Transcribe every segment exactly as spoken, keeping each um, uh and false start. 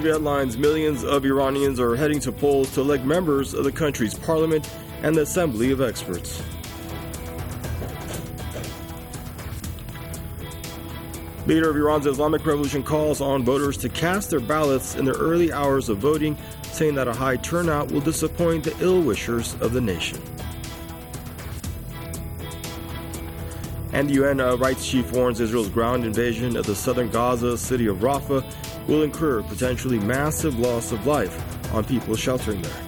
T V headlines: millions of Iranians are heading to polls to elect members of the country's parliament and the Assembly of Experts. Leader of Iran's Islamic Revolution calls on voters to cast their ballots in the early hours of voting, saying that a high turnout will disappoint the ill-wishers of the nation. And the U N uh, rights chief warns Israel's ground invasion of the southern Gaza city of Rafah will incur potentially massive loss of life on people sheltering there.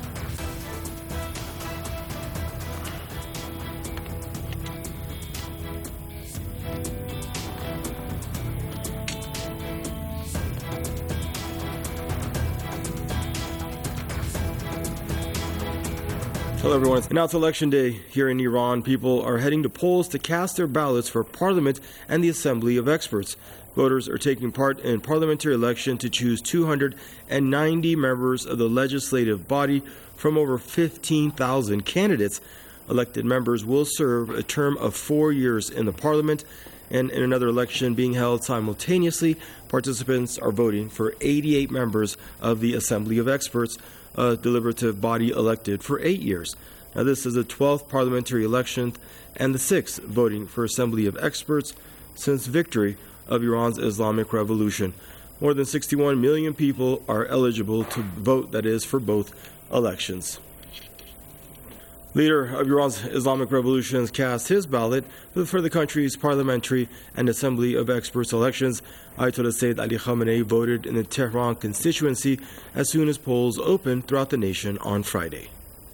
Hello everyone. Now it's election day here in Iran. People are heading to polls to cast their ballots for parliament and the Assembly of Experts. Voters are taking part in parliamentary election to choose two hundred ninety members of the legislative body from over fifteen thousand candidates. Elected members will serve a term of four years in the parliament, and in another election being held simultaneously, participants are voting for eighty-eight members of the Assembly of Experts, a deliberative body elected for eight years. Now, this is the twelfth parliamentary election and the sixth voting for Assembly of Experts since victory of Iran's Islamic Revolution. More than sixty-one million people are eligible to vote, that is, for both elections. Leader of Iran's Islamic Revolution cast his ballot for the country's parliamentary and Assembly of Experts elections. Ayatollah Sayyid Ali Khamenei voted in the Tehran constituency as soon as polls opened throughout the nation on Friday.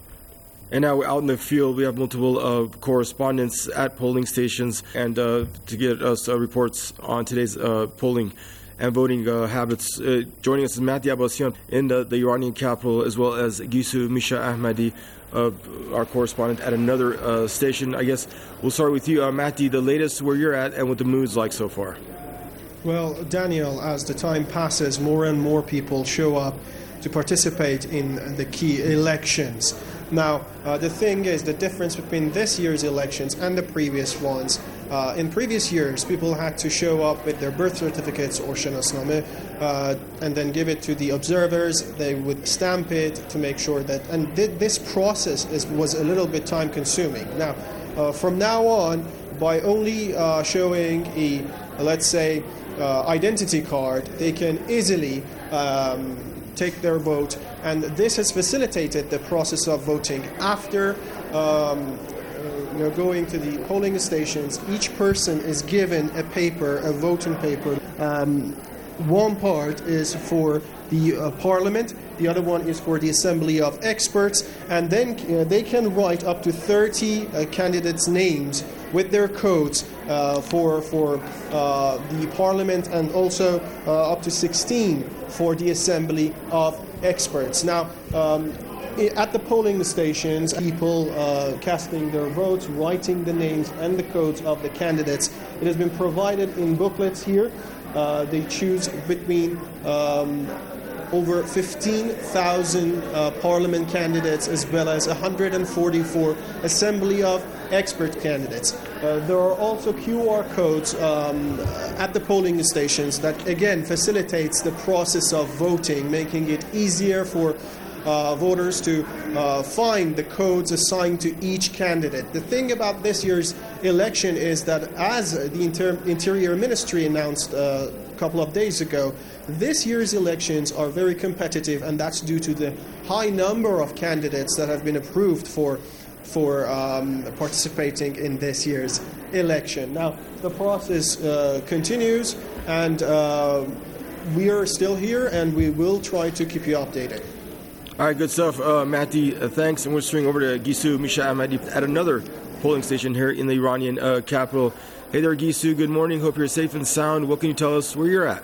And now out in the field, we have multiple uh, correspondents at polling stations, and uh, to get us uh, reports on today's uh, polling and voting uh, habits. Uh, joining us is Mahdi Abbasian in the, the Iranian capital, as well as Gisu Misha Ahmadi, uh, our correspondent at another uh, station. I guess we'll start with you, uh, Mahdi, the latest where you're at and what the mood's like so far. Well, Daniel, as the time passes, more and more people show up to participate in the key elections. Now, uh, the thing is, the difference between this year's elections and the previous ones, uh, in previous years, people had to show up with their birth certificates or shanasname uh, and then give it to the observers. They would stamp it to make sure that, and th- this process is, was a little bit time consuming. Now, uh, from now on, by only uh, showing a, let's say, uh, identity card, they can easily um, take their vote, and this has facilitated the process of voting. After um, you know, going to the polling stations, each person is given a paper, a voting paper. Um, one part is for the uh, parliament, the other one is for the Assembly of Experts, and then uh, they can write up to thirty uh, candidates' names with their codes uh, for for uh, the parliament, and also uh, up to sixteen for the Assembly of Experts. Now, um, at the polling stations, people uh, casting their votes, writing the names and the codes of the candidates. It has been provided in booklets here. Uh, they choose between um, over fifteen thousand uh, parliament candidates, as well as one hundred forty-four Assembly of Expert candidates. Uh, there are also Q R codes um, at the polling stations that, again, facilitates the process of voting, making it easier for uh, voters to uh, find the codes assigned to each candidate. The thing about this year's election is that, as the Inter- Interior Ministry announced uh, a couple of days ago, this year's elections are very competitive, and that's due to the high number of candidates that have been approved for for um, participating in this year's election. Now, the process uh, continues, and uh, we are still here, and we will try to keep you updated. All right, good stuff, uh, Mahdi. Uh, thanks, and we're swinging over to Gisu Misha Ahmadi at another polling station here in the Iranian uh, capital. Hey there, Gisu. Good morning. Hope you're safe and sound. What can you tell us where you're at?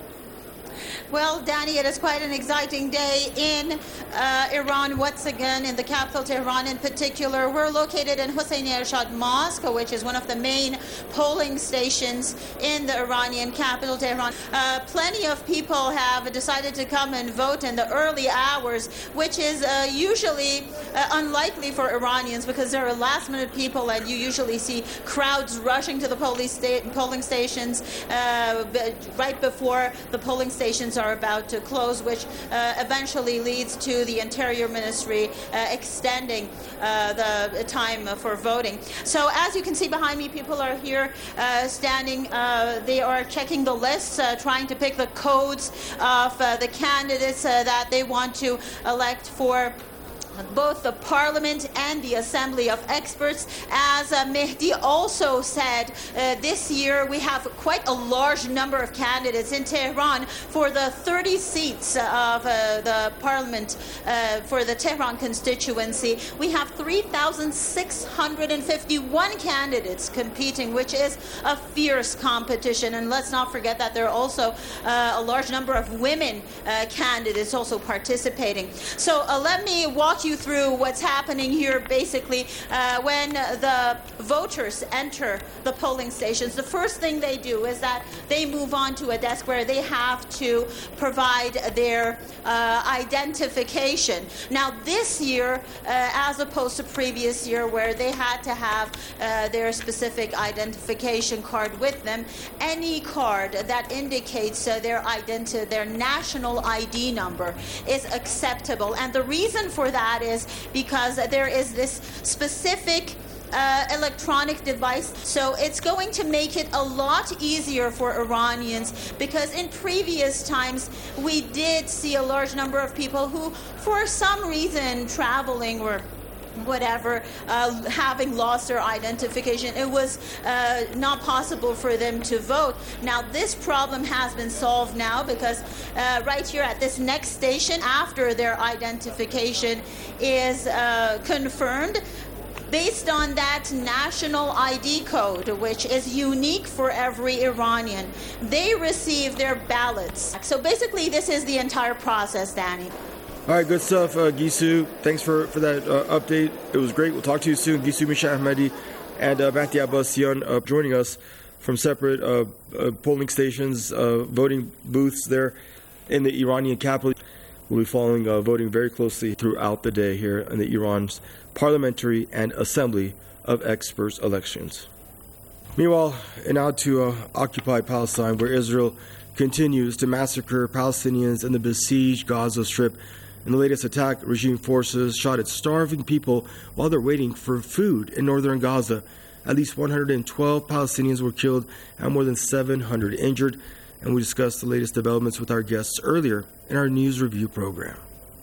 Well, Danny, it is quite an exciting day in uh, Iran once again, in the capital, Tehran in particular. We're located in Hossein Ershad Mosque, which is one of the main polling stations in the Iranian capital, Tehran. Uh, plenty of people have decided to come and vote in the early hours, which is uh, usually uh, unlikely for Iranians because there are last-minute people, and you usually see crowds rushing to the polling, sta- polling stations uh, right before the polling station stations are about to close, which uh, eventually leads to the Interior Ministry uh, extending uh, the time for voting. So as you can see behind me, people are here uh, standing. Uh, they are checking the lists, uh, trying to pick the codes of uh, the candidates uh, that they want to elect for both the Parliament and the Assembly of Experts. As uh, Mehdi also said, uh, this year we have quite a large number of candidates in Tehran for the thirty seats of uh, the Parliament uh, for the Tehran constituency. We have three thousand six hundred fifty-one candidates competing, which is a fierce competition. And let's not forget that there are also uh, a large number of women uh, candidates also participating. So uh, let me walk you you through what's happening here. Basically, uh, when the voters enter the polling stations, the first thing they do is that they move on to a desk where they have to provide their uh, identification. Now, this year, uh, as opposed to previous year where they had to have uh, their specific identification card with them, any card that indicates uh, their identity, their national I D number is acceptable. And the reason for that is because there is this specific uh, electronic device. So it's going to make it a lot easier for Iranians, because in previous times we did see a large number of people who, for some reason, traveling or whatever, uh, having lost their identification, it was uh, not possible for them to vote. Now, this problem has been solved now, because uh, right here at this next station, after their identification is uh, confirmed, based on that national I D code, which is unique for every Iranian, they receive their ballots. So basically, this is the entire process, Danny. All right, good stuff, uh, Gisu. Thanks for, for that uh, update. It was great. We'll talk to you soon. Gisu Misha Ahmadi and uh, Mehdi Abbasian uh, joining us from separate uh, uh, polling stations, uh, voting booths there in the Iranian capital. We'll be following uh, voting very closely throughout the day here in the Iran's Parliamentary and Assembly of Experts elections. Meanwhile, and now to uh, Occupy Palestine, where Israel continues to massacre Palestinians in the besieged Gaza Strip. In the latest attack, regime forces shot at starving people while they're waiting for food in northern Gaza. At least one hundred twelve Palestinians were killed and more than seven hundred injured. And we discussed the latest developments with our guests earlier in our news review program.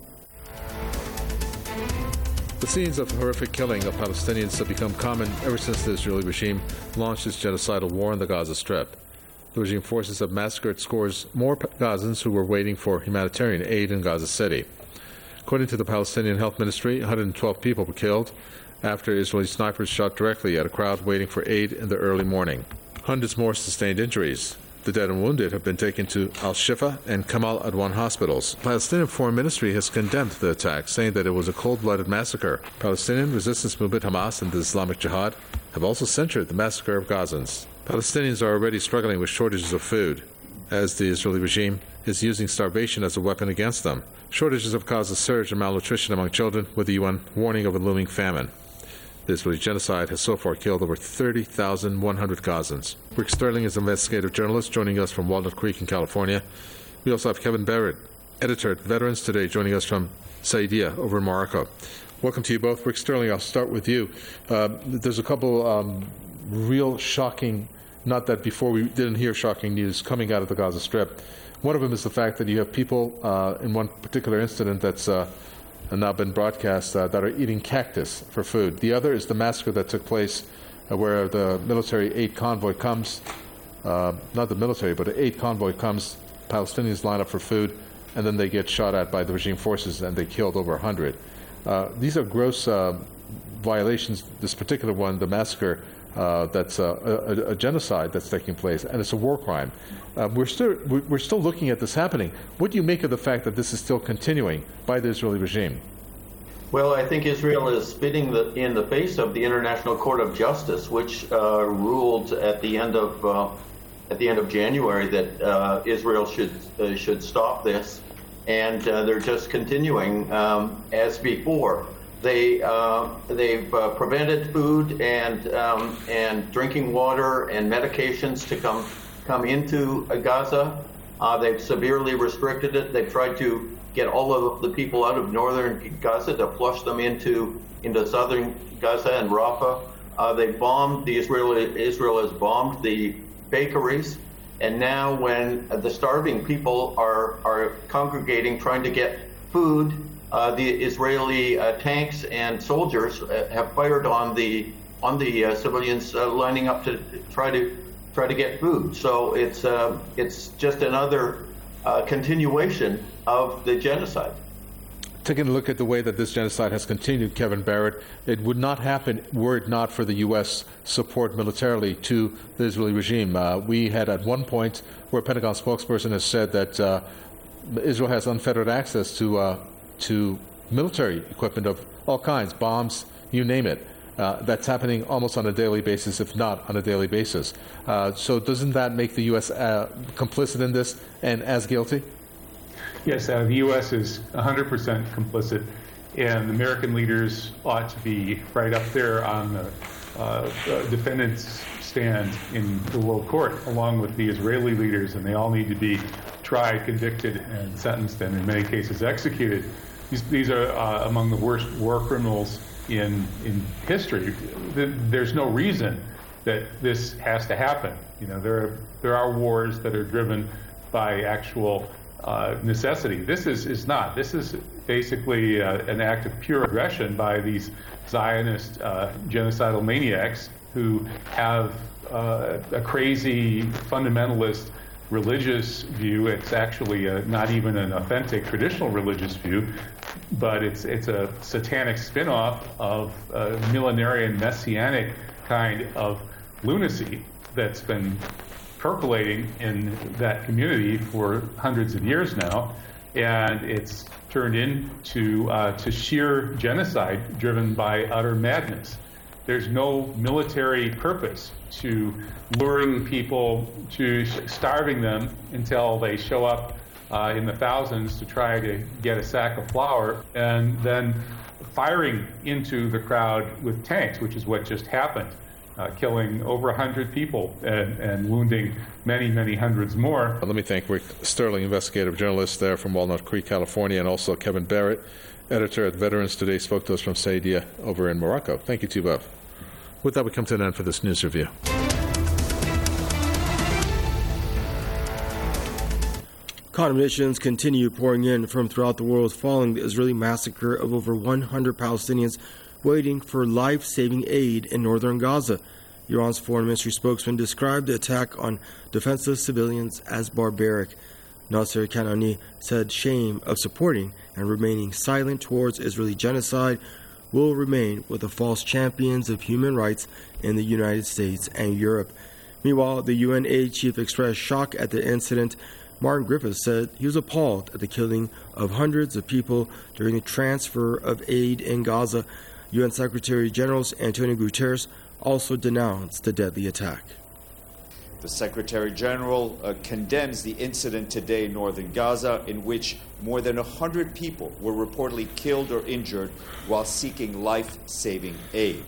The scenes of horrific killing of Palestinians have become common ever since the Israeli regime launched its genocidal war in the Gaza Strip. The regime forces have massacred scores more Gazans who were waiting for humanitarian aid in Gaza City. According to the Palestinian Health Ministry, one hundred twelve people were killed after Israeli snipers shot directly at a crowd waiting for aid in the early morning. Hundreds more sustained injuries. The dead and wounded have been taken to Al-Shifa and Kamal Adwan hospitals. The Palestinian Foreign Ministry has condemned the attack, saying that it was a cold-blooded massacre. Palestinian resistance movement Hamas and the Islamic Jihad have also censured the massacre of Gazans. Palestinians are already struggling with shortages of food, as the Israeli regime is using starvation as a weapon against them. Shortages have caused a surge in malnutrition among children, with the U N warning of a looming famine. The Israeli genocide has so far killed over thirty thousand one hundred Gazans. Rick Sterling is an investigative journalist joining us from Walnut Creek in California. We also have Kevin Barrett, editor at Veterans Today, joining us from Saidia over in Morocco. Welcome to you both. Rick Sterling, I'll start with you. Uh, there's a couple um, real shocking, not that before we didn't hear shocking news coming out of the Gaza Strip. One of them is the fact that you have people uh, in one particular incident that's uh, now been broadcast uh, that are eating cactus for food. The other is the massacre that took place uh, where the military aid convoy comes, uh, not the military, but an aid convoy comes, Palestinians line up for food, and then they get shot at by the regime forces and they killed over one hundred. Uh, these are gross uh, violations. This particular one, the massacre, Uh, that's a, a, a genocide that's taking place, and it's a war crime. Uh, we're still we're still looking at this happening. What do you make of the fact that this is still continuing by the Israeli regime? Well, I think Israel is spitting the, in the face of the International Court of Justice, which uh, ruled at the end of uh, at the end of January that uh, Israel should uh, should stop this, and uh, they're just continuing um, as before. They uh, they've uh, prevented food and um, and drinking water and medications to come come into uh, Gaza. Uh, they've severely restricted it. They've tried to get all of the people out of northern Gaza to flush them into into southern Gaza and Rafah. Uh, they bombed the Israeli Israel has bombed the bakeries, and now when the starving people are are congregating trying to get food, uh, the Israeli uh, tanks and soldiers uh, have fired on the on the uh, civilians uh, lining up to try to try to get food. So it's uh, it's just another uh, continuation of the genocide. Taking a look at the way that this genocide has continued, Kevin Barrett, it would not happen were it not for the U S support militarily to the Israeli regime. Uh, we had at one point where a Pentagon spokesperson has said that uh, Israel has unfettered access to uh, to military equipment of all kinds, bombs, you name it. Uh, that's happening almost on a daily basis, if not on a daily basis. Uh, so doesn't that make the U S uh, complicit in this and as guilty? Yes, uh, the U S is one hundred percent complicit, and the American leaders ought to be right up there on the uh, defendant's stand in the World Court, along with the Israeli leaders, and they all need to be tried, convicted, and sentenced, and in many cases executed. These, these are uh, among the worst war criminals in in history. There's no reason that this has to happen. You know, there are, there are wars that are driven by actual uh, necessity. This is is not. This is basically uh, an act of pure aggression by these Zionist uh, genocidal maniacs who have uh, a crazy fundamentalist religious view. It's actually a, not even an authentic traditional religious view, but it's it's a satanic spin-off of a millenarian messianic kind of lunacy that's been percolating in that community for hundreds of years now, and it's turned into uh, to sheer genocide driven by utter madness. There's no military purpose to luring people, to starving them until they show up uh, in the thousands to try to get a sack of flour, and then firing into the crowd with tanks, which is what just happened, uh, killing over one hundred people and, and wounding many, many hundreds more. Let me thank Rick Sterling, investigative journalist there from Walnut Creek, California, and also Kevin Barrett, editor at Veterans Today, spoke to us from Saidia over in Morocco. Thank you to you both. With that, we come to an end for this news review. Condemnations continue pouring in from throughout the world following the Israeli massacre of over one hundred Palestinians waiting for life-saving aid in northern Gaza. Iran's foreign ministry spokesman described the attack on defenseless civilians as barbaric. Nasser Kanani said shame of supporting and remaining silent towards Israeli genocide will remain with the false champions of human rights in the United States and Europe. Meanwhile, the U N aid chief expressed shock at the incident. Martin Griffiths said he was appalled at the killing of hundreds of people during the transfer of aid in Gaza. U N Secretary General Antonio Guterres also denounced the deadly attack. The Secretary General uh, condemns the incident today in northern Gaza, in which more than one hundred people were reportedly killed or injured while seeking life-saving aid.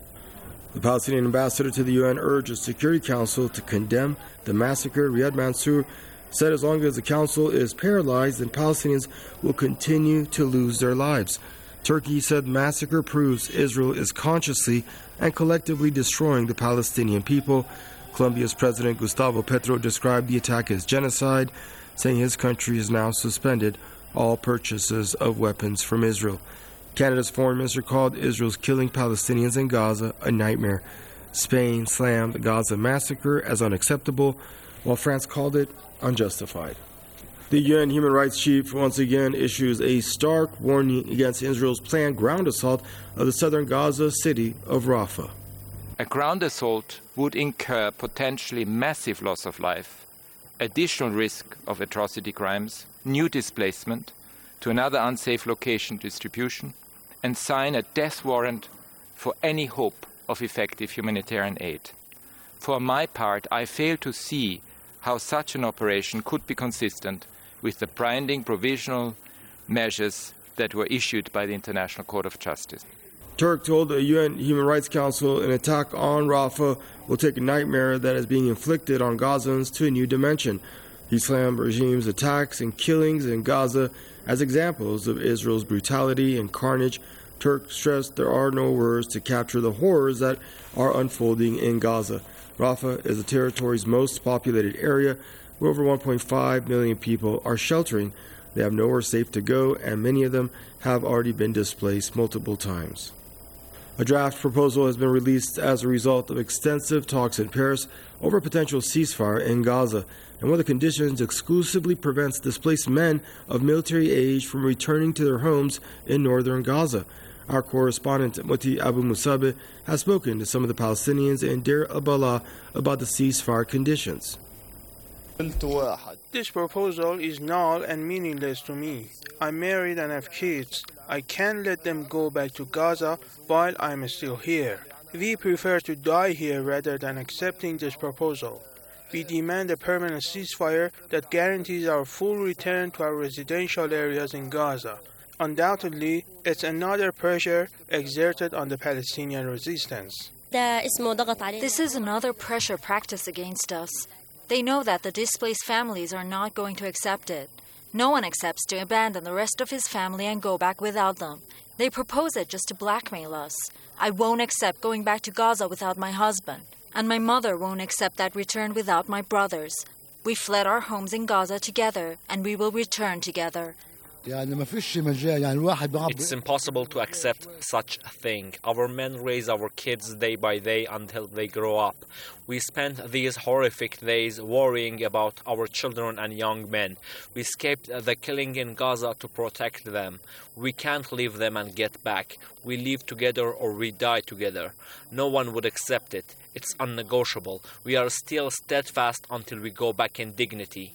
The Palestinian ambassador to the U N urged the Security Council to condemn the massacre. Riyad Mansour said as long as the Council is paralyzed, then Palestinians will continue to lose their lives. Turkey said the massacre proves Israel is consciously and collectively destroying the Palestinian people. Colombia's President Gustavo Petro described the attack as genocide, saying his country has now suspended all purchases of weapons from Israel. Canada's foreign minister called Israel's killing Palestinians in Gaza a nightmare. Spain slammed the Gaza massacre as unacceptable, while France called it unjustified. The U N Human Rights Chief once again issues a stark warning against Israel's planned ground assault of the southern Gaza city of Rafah. A ground assault would incur potentially massive loss of life, additional risk of atrocity crimes, new displacement to another unsafe location distribution, and sign a death warrant for any hope of effective humanitarian aid. For my part, I fail to see how such an operation could be consistent with the binding provisional measures that were issued by the International Court of Justice. Turk told the U N Human Rights Council an attack on Rafah will take a nightmare that is being inflicted on Gazans to a new dimension. He slammed regime's attacks and killings in Gaza as examples of Israel's brutality and carnage. Turk stressed there are no words to capture the horrors that are unfolding in Gaza. Rafah is the territory's most populated area, where over one point five million people are sheltering. They have nowhere safe to go, and many of them have already been displaced multiple times. A draft proposal has been released as a result of extensive talks in Paris over a potential ceasefire in Gaza, and one of the conditions exclusively prevents displaced men of military age from returning to their homes in northern Gaza. Our correspondent Muti Abu Musabeh has spoken to some of the Palestinians in Deir al-Balah about the ceasefire conditions. This proposal is null and meaningless to me. I'm married and have kids. I can't let them go back to Gaza while I'm still here. We prefer to die here rather than accepting this proposal. We demand a permanent ceasefire that guarantees our full return to our residential areas in Gaza. Undoubtedly, it's another pressure exerted on the Palestinian resistance. This is another pressure practiced against us. They know that the displaced families are not going to accept it. No one accepts to abandon the rest of his family and go back without them. They propose it just to blackmail us. I won't accept going back to Gaza without my husband. And my mother won't accept that return without my brothers. We fled our homes in Gaza together, and we will return together. It's impossible to accept such a thing. Our men raise our kids day by day until they grow up. We spent these horrific days worrying about our children and young men. We escaped the killing in Gaza to protect them. We can't leave them and get back. We live together or we die together. No one would accept it. It's unnegotiable. We are still steadfast until we go back in dignity.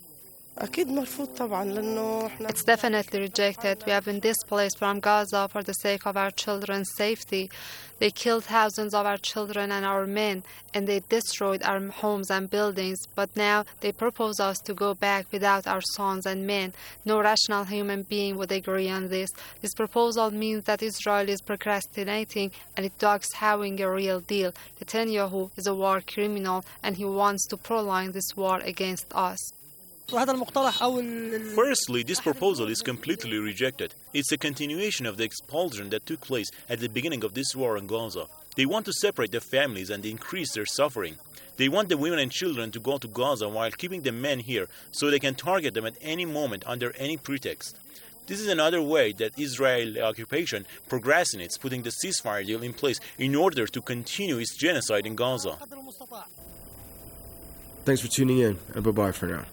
It's definitely rejected. We have been displaced from Gaza for the sake of our children's safety. They killed thousands of our children and our men, and they destroyed our homes and buildings. But now they propose us to go back without our sons and men. No rational human being would agree on this. This proposal means that Israel is procrastinating and it dogs having a real deal. Netanyahu is a war criminal, and he wants to prolong this war against us. Firstly, this proposal is completely rejected. It's a continuation of the expulsion that took place at the beginning of this war in Gaza. They want to separate the families and increase their suffering. They want the women and children to go to Gaza while keeping the men here so they can target them at any moment under any pretext. This is another way that Israeli occupation procrastinates putting the ceasefire deal in place in order to continue its genocide in Gaza. Thanks for tuning in, and bye-bye for now.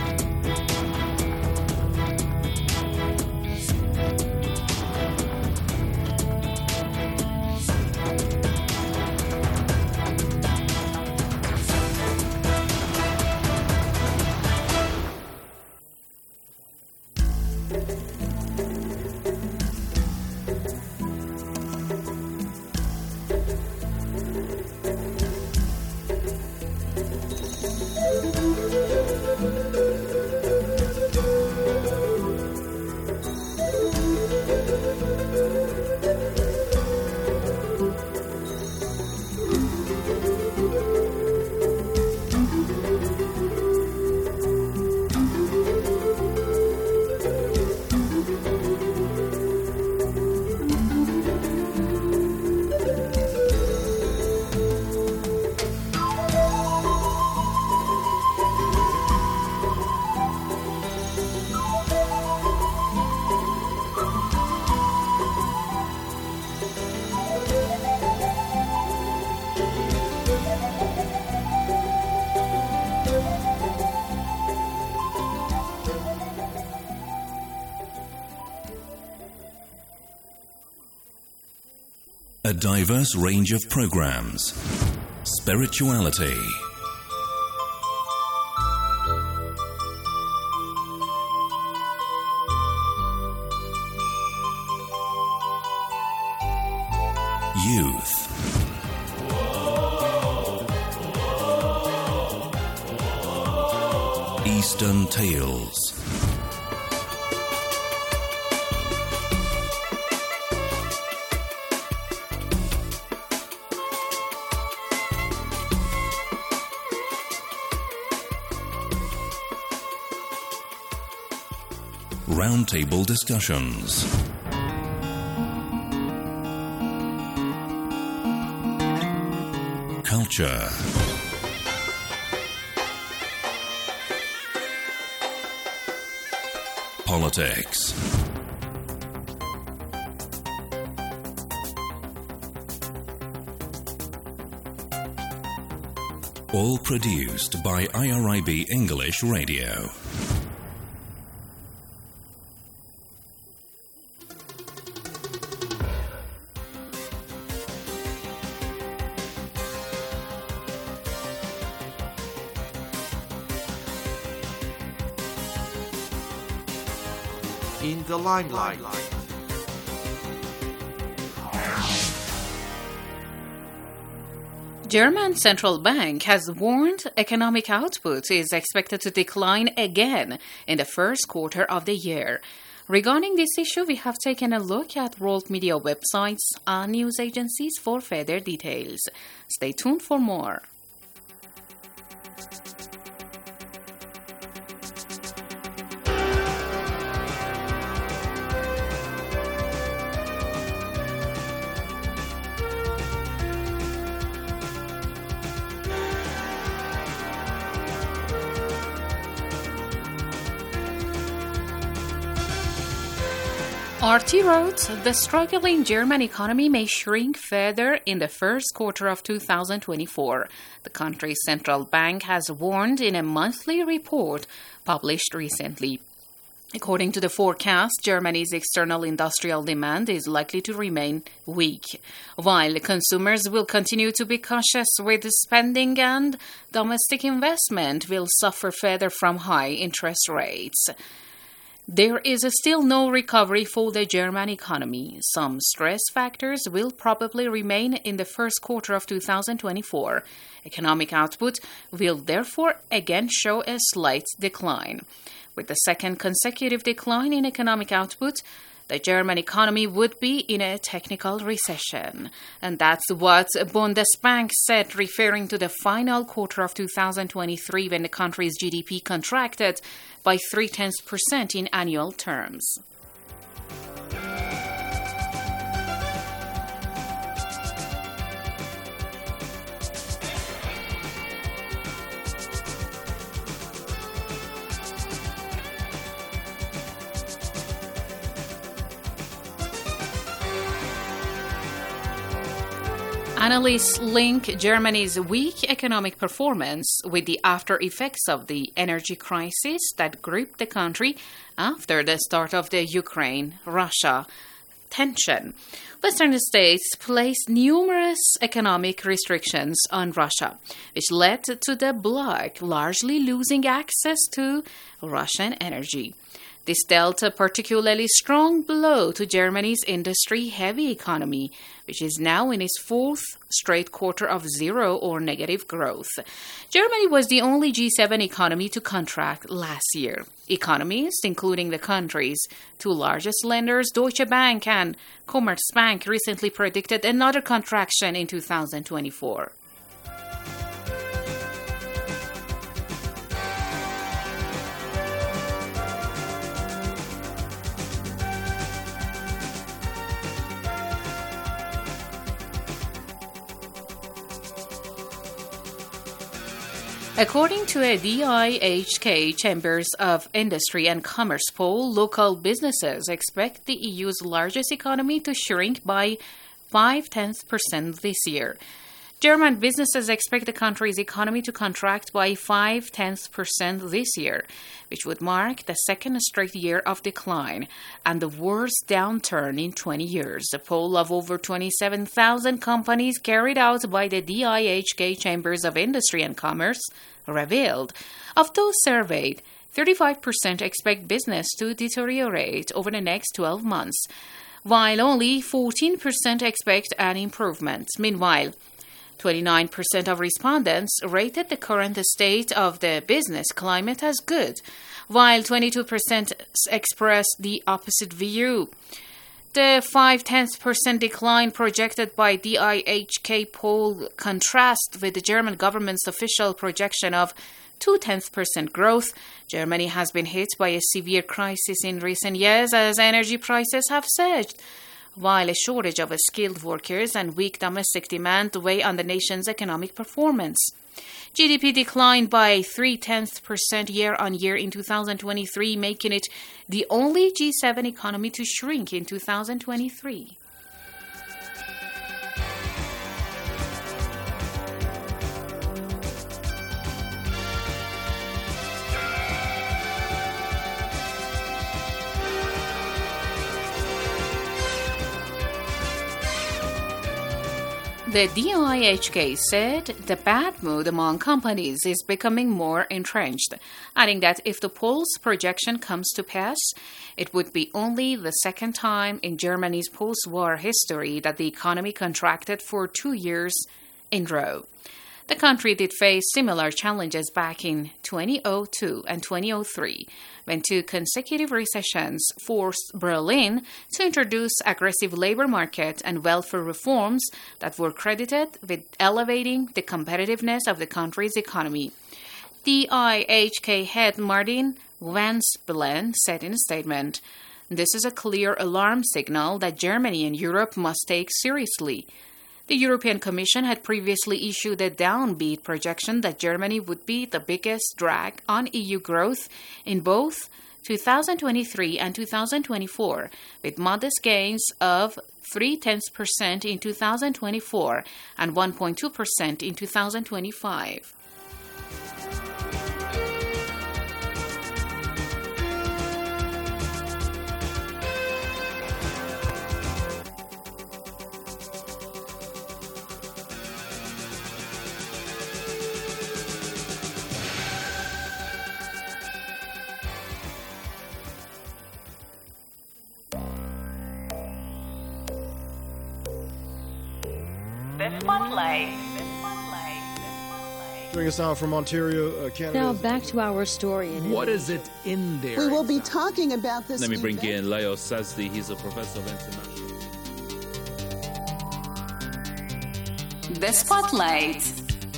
A diverse range of programs. Spirituality. Youth. Eastern Tales. Roundtable discussions. Culture. Politics. All produced by I R I B English Radio. In the limelight. German central bank has warned economic output is expected to decline again in the first quarter of the year. Regarding this issue, we have taken a look at world media websites and news agencies for further details. Stay tuned for more. R T wrote, the struggling German economy may shrink further in the first quarter of two thousand twenty-four. The country's central bank has warned in a monthly report published recently. According to the forecast, Germany's external industrial demand is likely to remain weak, while consumers will continue to be cautious with spending and domestic investment will suffer further from high interest rates. There is still no recovery for the German economy. Some stress factors will probably remain in the first quarter of two thousand twenty-four. Economic output will therefore again show a slight decline. With the second consecutive decline in economic output, the German economy would be in a technical recession. And that's what Bundesbank said, referring to the final quarter of two thousand twenty-three when the country's G D P contracted by three-tenths percent in annual terms. Analysts link Germany's weak economic performance with the after effects of the energy crisis that gripped the country after the start of the Ukraine-Russia tension. Western states placed numerous economic restrictions on Russia, which led to the bloc largely losing access to Russian energy. This dealt a particularly strong blow to Germany's industry-heavy economy, which is now in its fourth straight quarter of zero or negative growth. Germany was the only G seven economy to contract last year. Economists, including the country's two largest lenders, Deutsche Bank and Commerzbank, recently predicted another contraction in two thousand twenty-four. According to a D I H K Chambers of Industry and Commerce poll, local businesses expect the E U's largest economy to shrink by five-tenths percent this year. German businesses expect the country's economy to contract by five-tenths percent this year, which would mark the second straight year of decline and the worst downturn in twenty years. A poll of over twenty-seven thousand companies carried out by the D I H K Chambers of Industry and Commerce revealed, of those surveyed, thirty-five percent expect business to deteriorate over the next twelve months, while only fourteen percent expect an improvement. Meanwhile, twenty-nine percent of respondents rated the current state of the business climate as good, while twenty-two percent expressed the opposite view. The five-tenths percent decline projected by D I H K poll contrasts with the German government's official projection of two-tenths percent growth. Germany has been hit by a severe crisis in recent years as energy prices have surged, while a shortage of skilled workers and weak domestic demand weigh on the nation's economic performance. G D P declined by three-tenths percent year-on-year in two thousand twenty-three, making it the only G seven economy to shrink in two thousand twenty-three. The D I H K said the bad mood among companies is becoming more entrenched, adding that if the poll's projection comes to pass, it would be only the second time in Germany's post-war history that the economy contracted for two years in a row. The country did face similar challenges back in two thousand two and two thousand three, when two consecutive recessions forced Berlin to introduce aggressive labor market and welfare reforms that were credited with elevating the competitiveness of the country's economy. D I H K head Martin Vansbelen said in a statement, "This is a clear alarm signal that Germany and Europe must take seriously." The European Commission had previously issued a downbeat projection that Germany would be the biggest drag on E U growth in both two thousand twenty-three and two thousand twenty-four, with modest gains of three-tenths percent in two thousand twenty-four and one point two percent in two thousand twenty-five. The Spotlight. Joining us now from Ontario, uh, Canada. Now back to our story. What is it in there? We will be talking about this. Let me bring event. in Leo Sazdi. He's a professor of international. The Spotlight.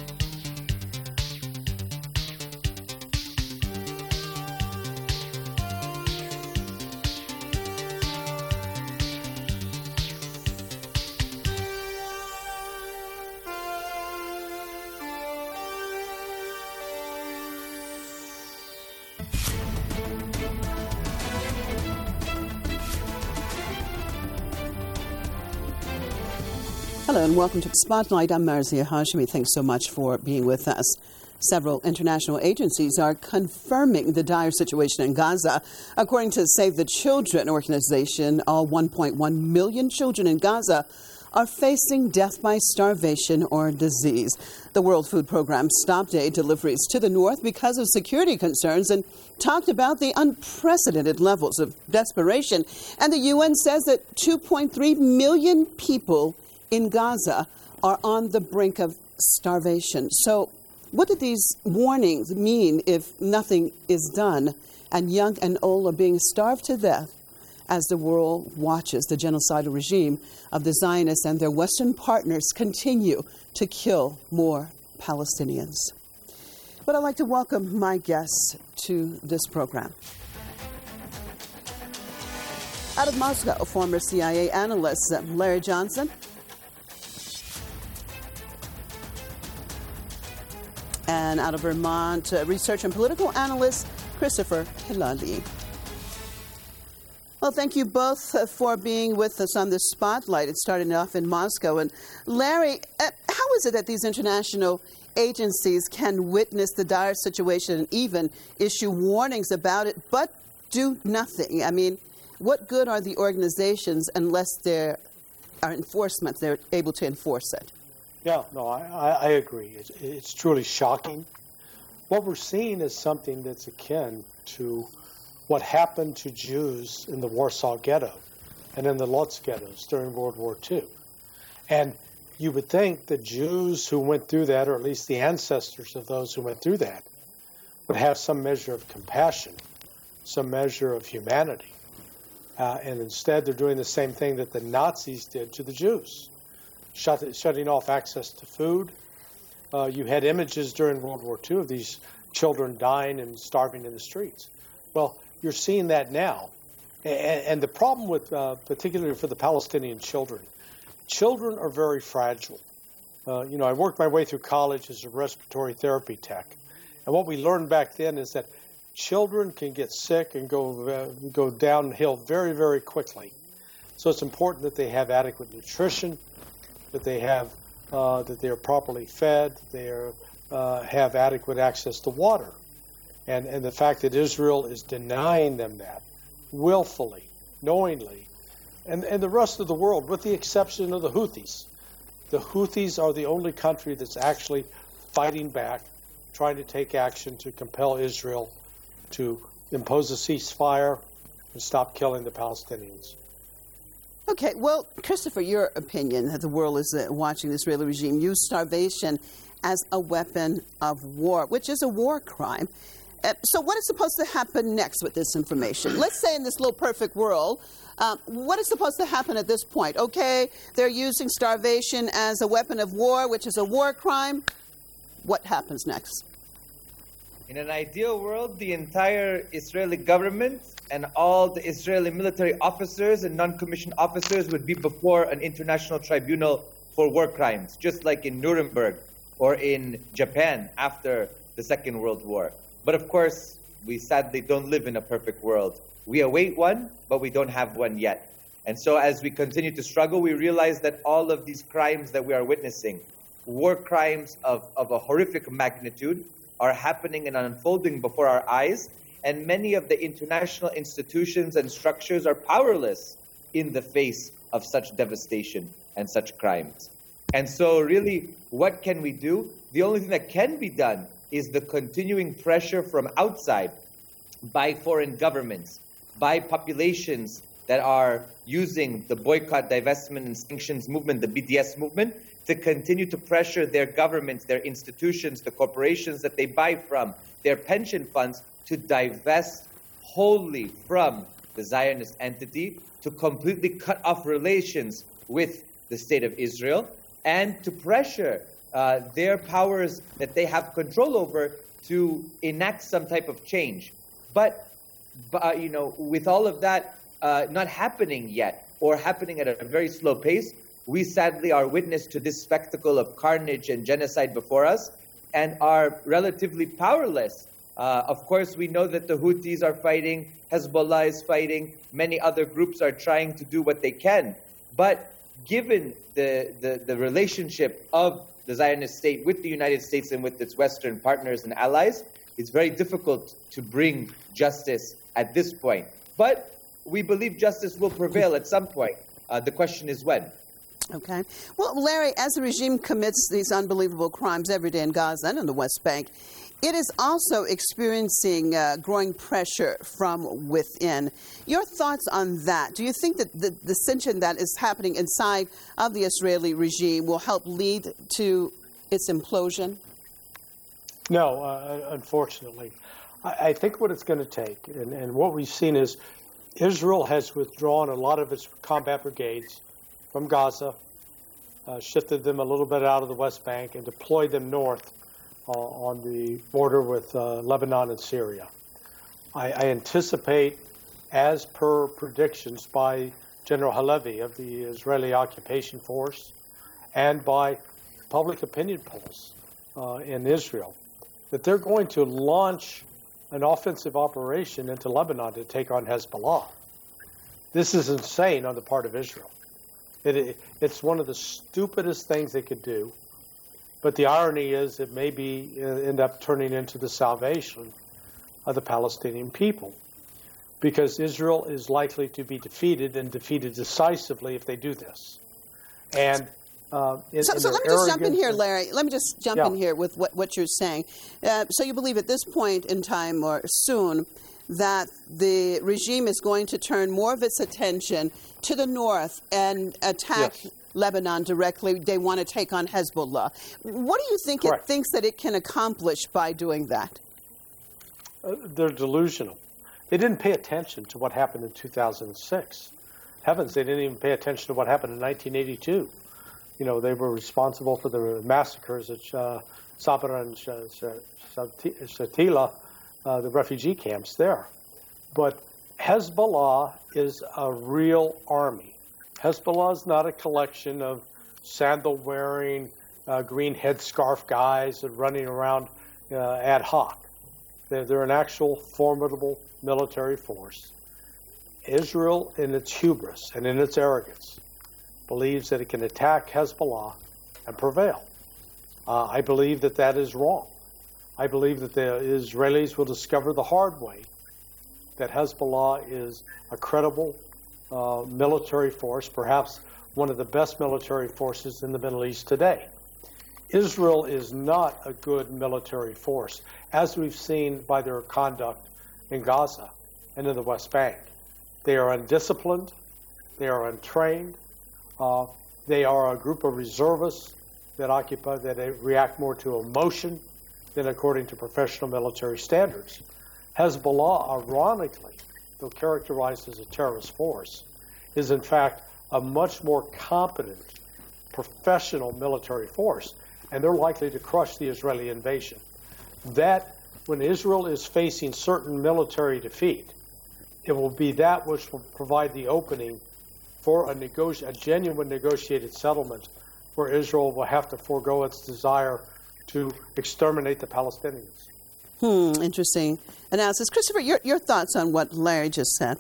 Hello and welcome to the Spotlight. I'm Marzia Hashimi. Thanks so much for being with us. Several international agencies are confirming the dire situation in Gaza. According to Save the Children organization, all one point one million children in Gaza are facing death by starvation or disease. The World Food Program stopped aid deliveries to the north because of security concerns and talked about the unprecedented levels of desperation. And the U N says that two point three million people in Gaza are on the brink of starvation. So what do these warnings mean if nothing is done and young and old are being starved to death as the world watches the genocidal regime of the Zionists and their Western partners continue to kill more Palestinians? But I'd like to welcome my guests to this program. Out of Moscow, former C I A analyst Larry Johnson. And out of Vermont, uh, research and political analyst Christopher Hilali. Well, thank you both uh, for being with us on this Spotlight. It started off in Moscow. And Larry, uh, how is it that these international agencies can witness the dire situation and even issue warnings about it, but do nothing? I mean, what good are the organizations unless there are enforcement, they're able to enforce it? Yeah, no, I, I agree. It's, it's truly shocking. What we're seeing is something that's akin to what happened to Jews in the Warsaw Ghetto and in the Lodz ghettos during World War Two. And you would think the Jews who went through that, or at least the ancestors of those who went through that, would have some measure of compassion, some measure of humanity. Uh, and instead, they're doing the same thing that the Nazis did to the Jews. Shut, shutting off access to food. Uh, you had images during World War Two of these children dying and starving in the streets. Well, you're seeing that now. And, and the problem with, uh, particularly for the Palestinian children, children are very fragile. Uh, you know, I worked my way through college as a respiratory therapy tech. And what we learned back then is that children can get sick and go uh, go downhill very, very quickly. So it's important that they have adequate nutrition, that they have uh, that they are properly fed, they are, uh, have adequate access to water. And and the fact that Israel is denying them that willfully, knowingly, and, and the rest of the world, with the exception of the Houthis. The Houthis are the only country that's actually fighting back, trying to take action to compel Israel to impose a ceasefire and stop killing the Palestinians. Okay, well, Christopher, your opinion that the world is uh, watching the Israeli regime use starvation as a weapon of war, which is a war crime. Uh, so what is supposed to happen next with this information? Let's say in this little perfect world, um, what is supposed to happen at this point? Okay, they're using starvation as a weapon of war, which is a war crime. What happens next? In an ideal world, the entire Israeli government and all the Israeli military officers and non-commissioned officers would be before an international tribunal for war crimes, just like in Nuremberg or in Japan after the Second World War. But of course, we sadly don't live in a perfect world. We await one, but we don't have one yet. And so as we continue to struggle, we realize that all of these crimes that we are witnessing, war crimes of, of a horrific magnitude, are happening and unfolding before our eyes. And many of the international institutions and structures are powerless in the face of such devastation and such crimes. And so really, what can we do? The only thing that can be done is the continuing pressure from outside by foreign governments, by populations that are using the boycott, divestment, and sanctions movement, the B D S movement, to continue to pressure their governments, their institutions, the corporations that they buy from, their pension funds, to divest wholly from the Zionist entity, to completely cut off relations with the state of Israel, and to pressure uh, their powers that they have control over to enact some type of change. But, but uh, you know, with all of that uh, not happening yet, or happening at a very slow pace, we sadly are witness to this spectacle of carnage and genocide before us and are relatively powerless. Uh, of course, we know that the Houthis are fighting, Hezbollah is fighting, many other groups are trying to do what they can. But given the, the, the relationship of the Zionist state with the United States and with its Western partners and allies, it's very difficult to bring justice at this point. But we believe justice will prevail at some point. Uh, the question is when. Okay. Well, Larry, as the regime commits these unbelievable crimes every day in Gaza and in the West Bank, it is also experiencing uh, growing pressure from within. Your thoughts on that? Do you think that the dissension that is happening inside of the Israeli regime will help lead to its implosion? No, uh, unfortunately. I, I think what it's going to take, and, and what we've seen is Israel has withdrawn a lot of its combat brigades from Gaza, uh, shifted them a little bit out of the West Bank, and deployed them north uh, on the border with uh, Lebanon and Syria. I, I anticipate, as per predictions by General Halevi of the Israeli Occupation Force and by public opinion polls uh, in Israel, that they're going to launch an offensive operation into Lebanon to take on Hezbollah. This is insane on the part of Israel. It, it, it's one of the stupidest things they could do. But the irony is it may be uh, end up turning into the salvation of the Palestinian people, because Israel is likely to be defeated and defeated decisively if they do this. And uh, in, so, in so let me just jump in here, and, Larry. Let me just jump yeah. in here with what, what you're saying. Uh, so you believe at this point in time or soon that the regime is going to turn more of its attention to the north and attack yes. Lebanon directly. They want to take on Hezbollah. What do you think Correct. it thinks that it can accomplish by doing that? Uh, they're delusional. They didn't pay attention to what happened in two thousand six. Heavens, they didn't even pay attention to what happened in nineteen eighty-two. You know, they were responsible for the massacres at uh, Sabra and Shatila, uh, the refugee camps there. But Hezbollah is a real army. Hezbollah is not a collection of sandal-wearing, uh, green headscarf guys that are running around uh, ad hoc. They're, they're an actual formidable military force. Israel, in its hubris and in its arrogance, believes that it can attack Hezbollah and prevail. Uh, I believe that that is wrong. I believe that the Israelis will discover the hard way that Hezbollah is a credible uh, military force, perhaps one of the best military forces in the Middle East today. Israel is not a good military force, as we've seen by their conduct in Gaza and in the West Bank. They are undisciplined. They are untrained. Uh, they are a group of reservists that occupy, that react more to emotion than according to professional military standards. Hezbollah, ironically, though characterized as a terrorist force, is in fact a much more competent professional military force, and they're likely to crush the Israeli invasion. That, when Israel is facing certain military defeat, it will be that which will provide the opening for a, negoti- a genuine negotiated settlement where Israel will have to forego its desire to exterminate the Palestinians. Hmm, interesting analysis. Christopher, your, your thoughts on what Larry just said?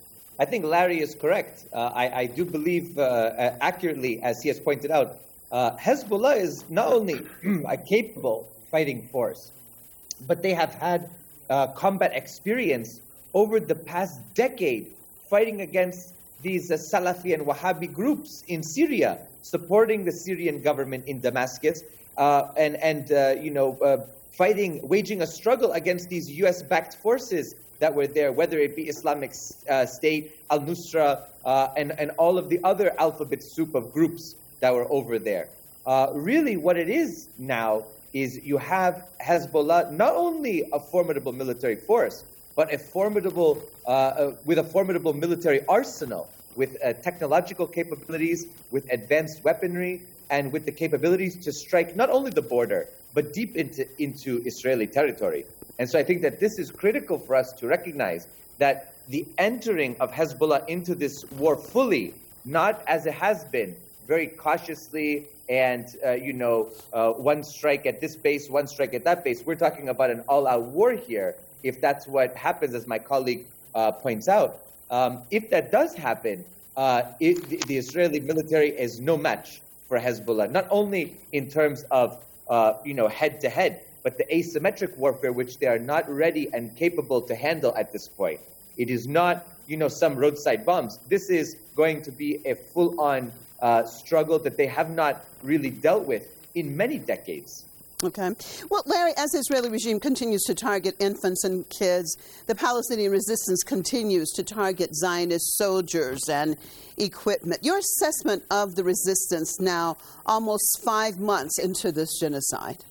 I think Larry is correct. Uh, I, I do believe uh, accurately, as he has pointed out, uh, Hezbollah is not only a capable fighting force, but they have had uh, combat experience over the past decade fighting against these uh, Salafi and Wahhabi groups in Syria, supporting the Syrian government in Damascus, uh, and, and uh, you know, uh, fighting, waging a struggle against these U S-backed forces that were there, whether it be Islamic uh, State, al-Nusra, uh, and, and all of the other alphabet soup of groups that were over there. Uh, really, what it is now is you have Hezbollah, not only a formidable military force, but a formidable, uh, uh, with a formidable military arsenal, with uh, technological capabilities, with advanced weaponry, and with the capabilities to strike not only the border, but deep into, into Israeli territory. And so I think that this is critical for us to recognize that the entering of Hezbollah into this war fully, not as it has been, very cautiously and, uh, you know, uh, one strike at this base, one strike at that base. We're talking about an all-out war here, if that's what happens, as my colleague uh, points out. Um, if that does happen, uh, it, the, the Israeli military is no match for Hezbollah, not only in terms of, uh, you know, head-to-head, but the asymmetric warfare, which they are not ready and capable to handle at this point. It is not, you know, some roadside bombs. This is going to be a full-on uh, struggle that they have not really dealt with in many decades. Okay. Well, Larry, as the Israeli regime continues to target infants and kids, the Palestinian resistance continues to target Zionist soldiers and equipment. Your assessment of the resistance now, almost five months into this genocide?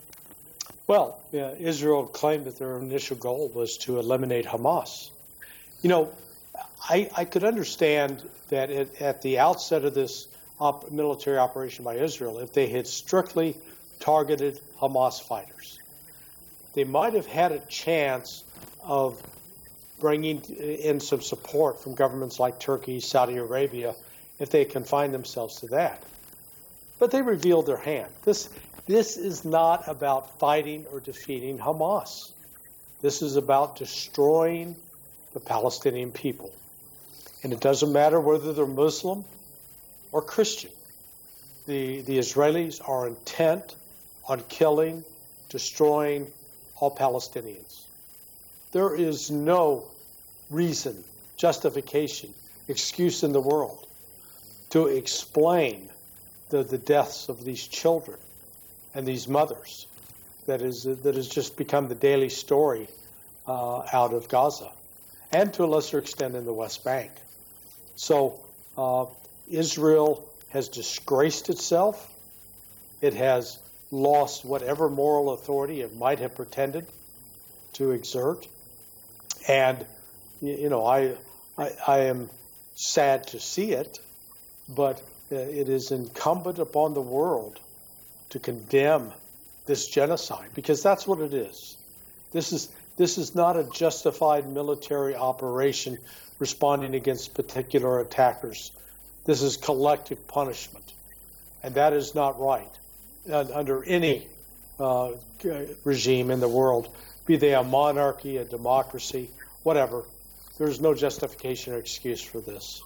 Well, yeah, Israel claimed that their initial goal was to eliminate Hamas. You know, I, I could understand that it, at the outset of this op- military operation by Israel, if they had strictly targeted Hamas fighters, they might have had a chance of bringing in some support from governments like Turkey, Saudi Arabia, if they confined themselves to that. But they revealed their hand. This, this is not about fighting or defeating Hamas. This is about destroying the Palestinian people. And it doesn't matter whether they're Muslim or Christian. The, the Israelis are intent on killing, destroying all Palestinians. There is no reason, justification, excuse in the world to explain the, the deaths of these children and these mothers that is that has just become the daily story uh, out of Gaza, and to a lesser extent in the West Bank. So uh, Israel has disgraced itself. It has lost whatever moral authority it might have pretended to exert. And, you know, I, I, I am sad to see it, but uh, it is incumbent upon the world to condemn this genocide, because that's what it is. This is this is not a justified military operation responding against particular attackers. This is collective punishment, and that is not right uh, under any uh, regime in the world, be they a monarchy, a democracy, whatever. There's no justification or excuse for this.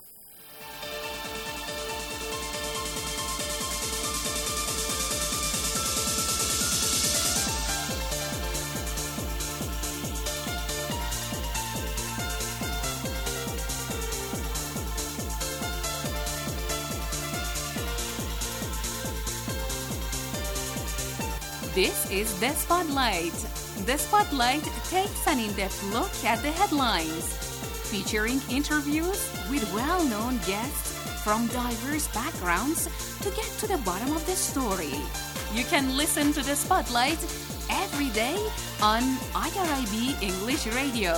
This is The Spotlight. The Spotlight takes an in-depth look at the headlines, featuring interviews with well-known guests from diverse backgrounds to get to the bottom of the story. You can listen to The Spotlight every day on I R I B English Radio.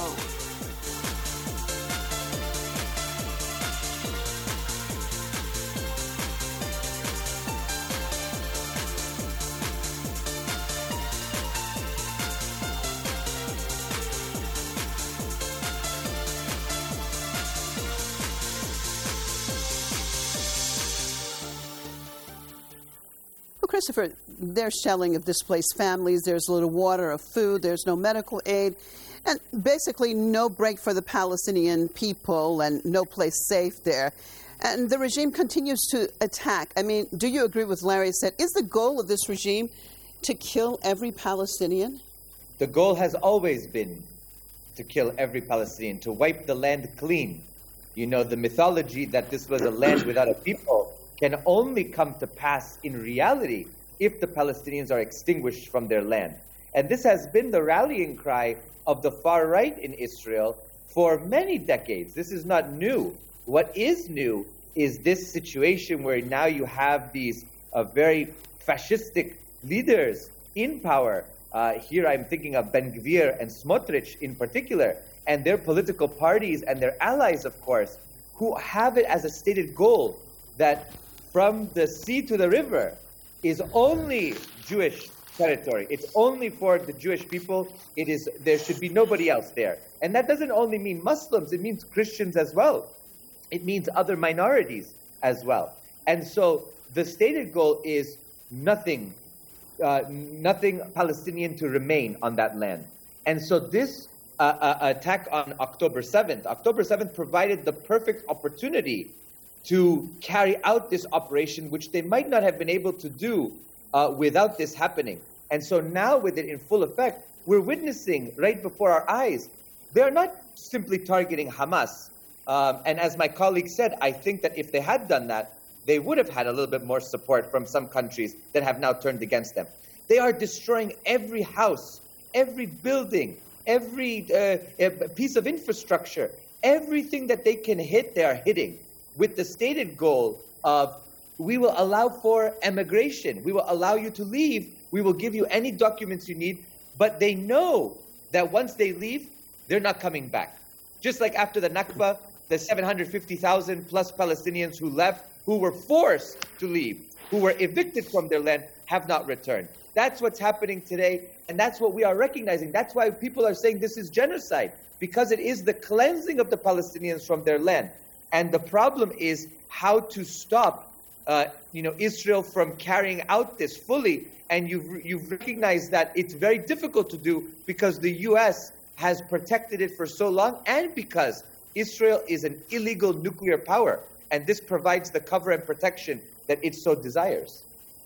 Christopher, there's shelling of displaced families, there's little water or food, there's no medical aid, and basically no break for the Palestinian people and no place safe there. And the regime continues to attack. I mean, do you agree with Larry said? Is the goal of this regime to kill every Palestinian? The goal has always been to kill every Palestinian, to wipe the land clean. You know, the mythology that this was a land without a people can only come to pass in reality if the Palestinians are extinguished from their land. And this has been the rallying cry of the far right in Israel for many decades. This is not new. What is new is this situation where now you have these uh, very fascistic leaders in power. Uh, here I'm thinking of Ben Gvir and Smotrich in particular, and their political parties and their allies, of course, who have it as a stated goal that from the sea to the river is only Jewish territory. It's only for the Jewish people. It is, there should be nobody else there. And that doesn't only mean Muslims, it means Christians as well. It means other minorities as well. And so the stated goal is nothing, uh, nothing Palestinian to remain on that land. And so this uh, uh, attack on October seventh, October seventh provided the perfect opportunity to carry out this operation, which they might not have been able to do uh, without this happening. And so now with it in full effect, we're witnessing right before our eyes, they're not simply targeting Hamas. Um, and as my colleague said, I think that if they had done that, they would have had a little bit more support from some countries that have now turned against them. They are destroying every house, every building, every uh, piece of infrastructure, everything that they can hit, they are hitting, with the stated goal of, we will allow for emigration. We will allow you to leave. We will give you any documents you need. But they know that once they leave, they're not coming back. Just like after the Nakba, the seven hundred fifty thousand plus Palestinians who left, who were forced to leave, who were evicted from their land, have not returned. That's what's happening today, and that's what we are recognizing. That's why people are saying this is genocide, because it is the cleansing of the Palestinians from their land. And the problem is how to stop, uh, you know, Israel from carrying out this fully. And you've you've recognized that it's very difficult to do because the U S has protected it for so long, and because Israel is an illegal nuclear power, and this provides the cover and protection that it so desires.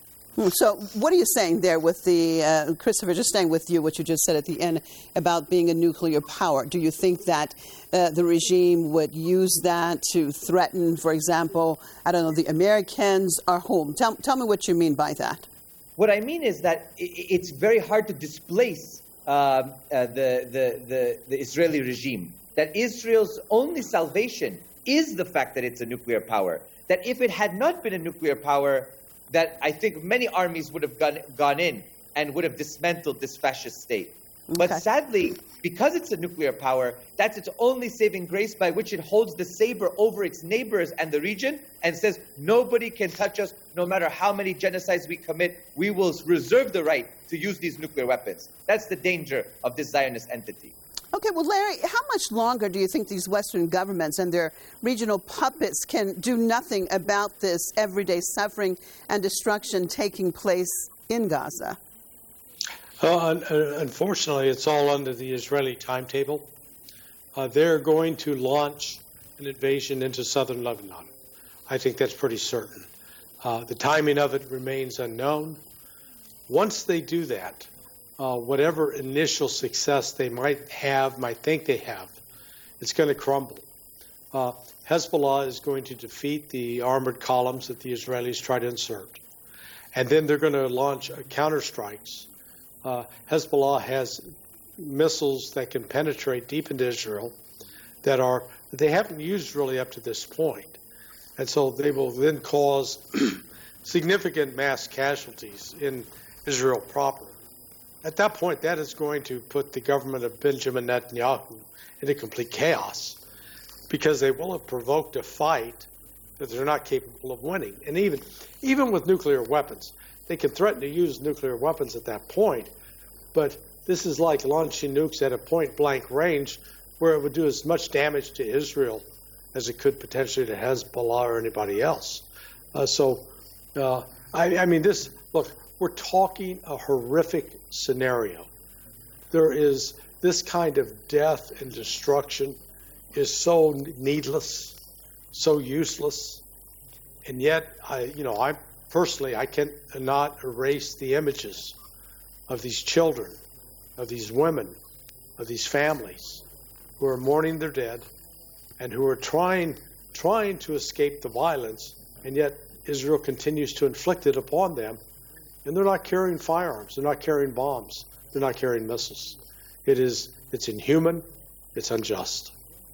So what are you saying there with the, uh, Christopher, just staying with you, what you just said at the end about being a nuclear power? Do you think that uh, the regime would use that to threaten, for example, I don't know, the Americans or whom? Tell, tell me what you mean by that. What I mean is that it's very hard to displace uh, uh, the, the, the, the Israeli regime, that Israel's only salvation is the fact that it's a nuclear power, that if it had not been a nuclear power, that I think many armies would have gone, gone in and would have dismantled this fascist state. Okay. But sadly, because it's a nuclear power, that's its only saving grace by which it holds the saber over its neighbors and the region and says, nobody can touch us, no matter how many genocides we commit, we will reserve the right to use these nuclear weapons. That's the danger of this Zionist entity. Okay, well, Larry, how much longer do you think these Western governments and their regional puppets can do nothing about this everyday suffering and destruction taking place in Gaza? Uh, un- unfortunately, it's all under the Israeli timetable. Uh, they're going to launch an invasion into southern Lebanon. I think that's pretty certain. Uh, the timing of it remains unknown. Once they do that, uh, whatever initial success they might have, might think they have, it's going to crumble. Uh, Hezbollah is going to defeat the armored columns that the Israelis try to insert. And then they're going to launch uh, counterstrikes. Uh, Hezbollah has missiles that can penetrate deep into Israel that are they haven't used really up to this point. And so they will then cause significant mass casualties in Israel proper. At that point, that is going to put the government of Benjamin Netanyahu into complete chaos because they will have provoked a fight that they're not capable of winning. And even, even with nuclear weapons, they can threaten to use nuclear weapons at that point. But this is like launching nukes at a point-blank range where it would do as much damage to Israel as it could potentially to Hezbollah or anybody else. Uh, so, uh, I, I mean, this, look, we're talking a horrific scenario. There is this kind of death and destruction is so needless, so useless, and yet, I, you know, I personally, I cannot erase the images of these children, of these women, of these families who are mourning their dead and who are trying trying to escape the violence, and yet Israel continues to inflict it upon them. And they're not carrying firearms, they're not carrying bombs, they're not carrying missiles. It is it's inhuman, it's unjust.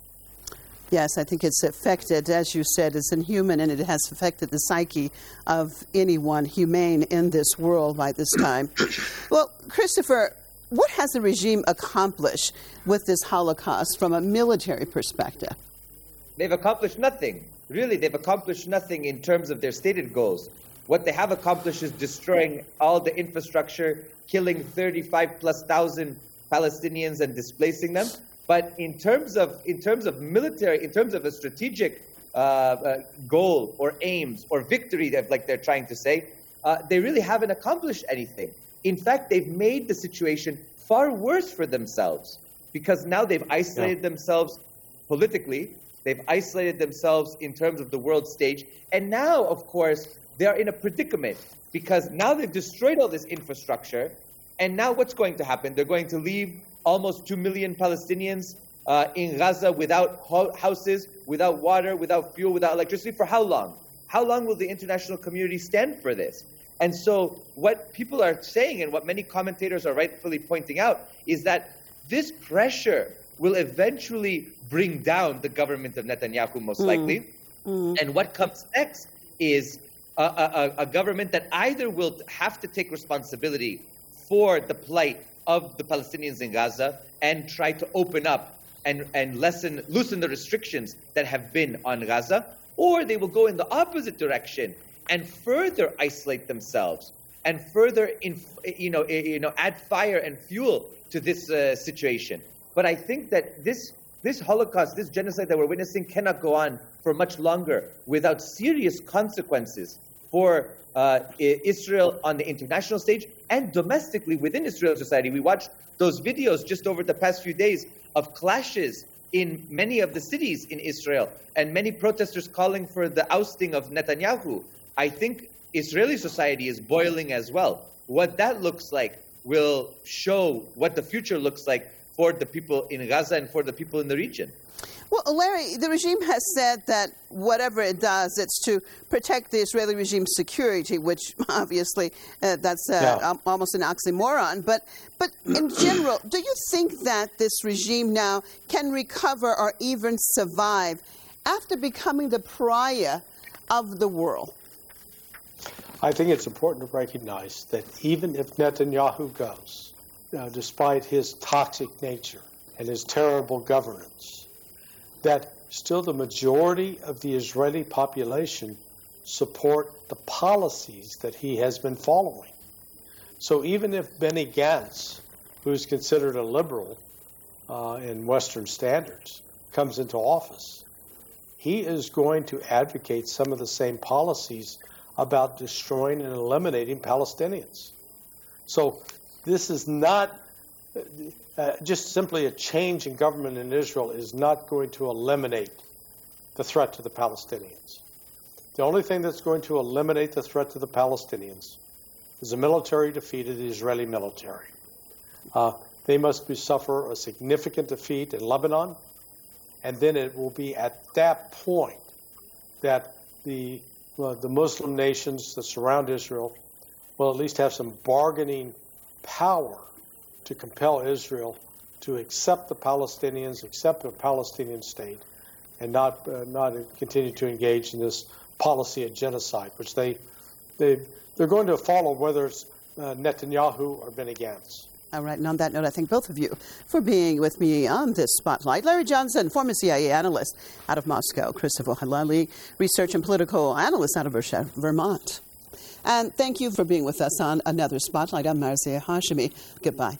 Yes, I think it's affected, as you said, it's inhuman, and it has affected the psyche of anyone humane in this world by this time. Well, Christopher, what has the regime accomplished with this Holocaust from a military perspective? They've accomplished nothing. Really, they've accomplished nothing in terms of their stated goals. What they have accomplished is destroying all the infrastructure, killing thirty-five plus thousand Palestinians and displacing them. But in terms of in terms of military, in terms of a strategic uh, uh, goal or aims or victory, like they're trying to say, uh, they really haven't accomplished anything. In fact, they've made the situation far worse for themselves because now they've isolated yeah. themselves politically. They've isolated themselves in terms of the world stage. And now, of course, they are in a predicament because now they've destroyed all this infrastructure. And now what's going to happen? They're going to leave almost two million Palestinians uh, in Gaza without ho- houses, without water, without fuel, without electricity. For how long? How long will the international community stand for this? And so what people are saying, and what many commentators are rightfully pointing out, is that this pressure will eventually bring down the government of Netanyahu, most mm. likely. Mm. And what comes next is a, a, a government that either will have to take responsibility for the plight of the Palestinians in Gaza and try to open up and, and lessen, loosen the restrictions that have been on Gaza, or they will go in the opposite direction and further isolate themselves and further, in, you know, you know, add fire and fuel to this uh, situation. But I think that this this Holocaust, this genocide that we're witnessing cannot go on for much longer without serious consequences for uh, Israel on the international stage and domestically within Israeli society. We watched those videos just over the past few days of clashes in many of the cities in Israel and many protesters calling for the ousting of Netanyahu. I think Israeli society is boiling as well. What that looks like will show what the future looks like for the people in Gaza and for the people in the region. Well, Larry, the regime has said that whatever it does, it's to protect the Israeli regime's security, which obviously uh, that's uh, yeah. um, almost an oxymoron. But, but in general, do you think that this regime now can recover or even survive after becoming the pariah of the world? I think it's important to recognize that even if Netanyahu goes, uh, despite his toxic nature and his terrible governance, that still the majority of the Israeli population support the policies that he has been following. So even if Benny Gantz, who's considered a liberal uh, in Western standards, comes into office, he is going to advocate some of the same policies about destroying and eliminating Palestinians. So this is not uh, just simply a change in government in Israel is not going to eliminate the threat to the Palestinians. The only thing that's going to eliminate the threat to the Palestinians is a military defeat of the Israeli military. Uh, they must be, suffer a significant defeat in Lebanon, and then it will be at that point that the uh, the Muslim nations that surround Israel will at least have some bargaining power to compel Israel to accept the Palestinians, accept a Palestinian state, and not uh, not continue to engage in this policy of genocide, which they they they're going to follow whether it's uh, Netanyahu or Benny Gantz. All right, and on that note, I thank both of you for being with me on this spotlight. Larry Johnson, former C I A analyst out of Moscow. Christopher Halali, research and political analyst out of Vermont. And thank you for being with us on another spotlight. I'm Marzieh Hashemi. Goodbye.